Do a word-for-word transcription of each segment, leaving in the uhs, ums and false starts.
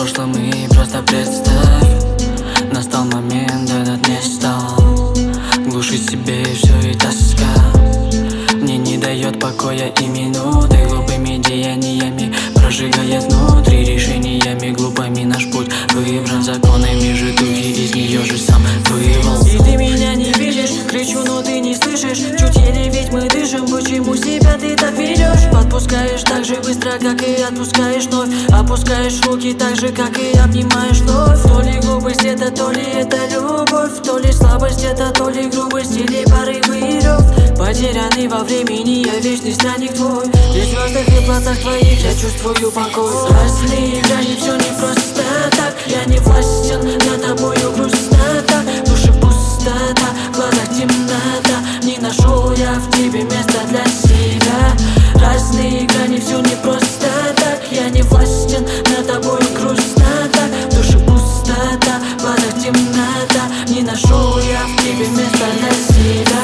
прошлом и просто представь, настал момент, этот не стал. Глушить себе и все, и тоска мне не дает покоя и минуты. Глупыми деяниями прожигает внутри, решениями глупыми наш путь выбран, законами же духи из нее же сам вывел. И ты меня не видишь, кричу, но ты не слышишь. Чуть еле ведь мы дышим, почему себя ты так ведешь? Подпускаешь так же быстро, как и отпускаешь вновь. Опускаешь руки так же, как и обнимаешь вновь. То ли глупость это, то ли это любовь, то ли слабость это, то ли грубость, или порывы и рев. Потерянный во времени, я вечный странник твой. При звездах и платах твоих я чувствую покой. Разные грани, все не просто так. Я не властен, над тобою грустнота. В душе пустота, в глазах темнота. Не нашел я в тебе места для себя. Разные грани, все не просто так. Я не властен, над тобою грустнота. В душе пустота, в глазах темнота. Не нашел я в тебе места для себя.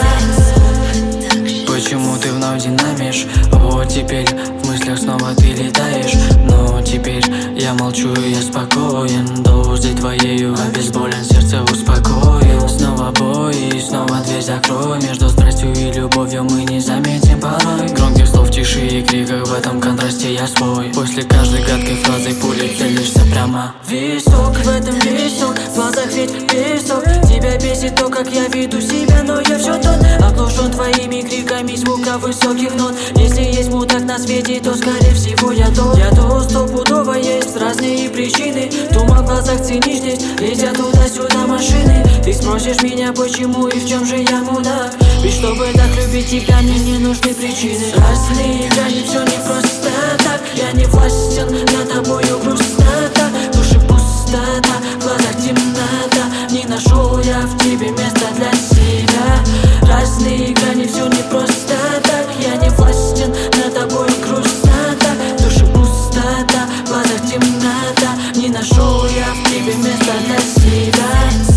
Почему ты вновь динамишь? Вот теперь в мыслях снова ты летаешь. Но теперь я молчу и я спокоен. Дозой твоею обезболен, сердце успокоил. Снова бой и снова дверь закрой. Между страстью и любовью мы не заметим порой. Громких слов тиши и криках, в этом контрасте я свой. После каждой гадкой фразы пули целишься прямо в висок, в этом висок, в глазах ведь песок. Тебя бесит то, как я веду себя, но я все тот. Оглушен твоими криками звука высоких нот. Если есть мудак на свете, то скорее всего я тот. Я то стопудово, есть разные причины. Туман в глазах ценишь здесь, летят туда-сюда машины. Ты спросишь меня, почему и в чем же я мудак? Ведь чтобы так любить тебя, мне не нужны причины. Разные грани, все не просто так. Я не властен, над тобою грустнота. В душе пустота, в глазах темнота. Не нашел я в тебе места для себя. Разные грани, все не просто так. Я не властен, над тобой грустнота. В душе пустота, в глазах темнота. Не нашел я в тебе места для себя.